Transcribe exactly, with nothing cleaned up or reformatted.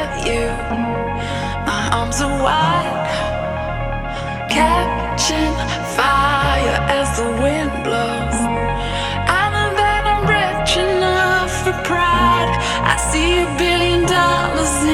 you. My arms are wide, catching fire as the wind